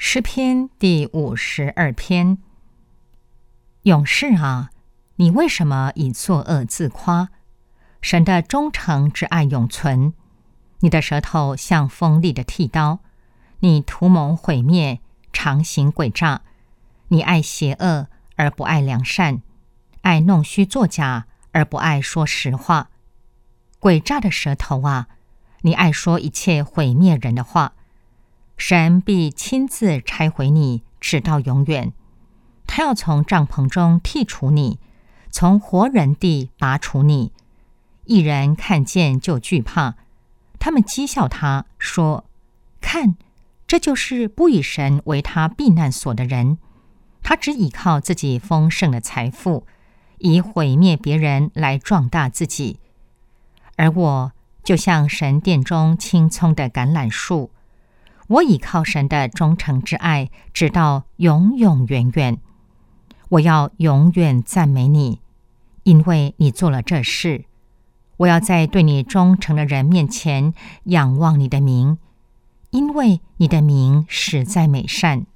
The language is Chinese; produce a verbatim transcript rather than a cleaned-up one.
诗篇第五十二篇。勇士啊，你为什么以作恶自夸？神的忠诚之爱永存。你的舌头像锋利的剃刀，你图谋毁灭，常行诡诈。你爱邪恶而不爱良善，爱弄虚作假而不爱说实话。诡诈的舌头啊，你爱说一切毁灭人的话。神必亲自拆毁你，直到永远。他要从帐篷中剔除你，从活人地拔除你。一人看见就惧怕，他们讥笑他说：看，这就是不以神为他避难所的人。他只倚靠自己丰盛的财富，以毁灭别人来壮大自己。而我就像神殿中青葱的橄榄树，我倚靠神的忠诚之爱，直到永永远远。我要永远赞美你，因为你做了这事。我要在对你忠诚的人面前仰望你的名，因为你的名实在美善。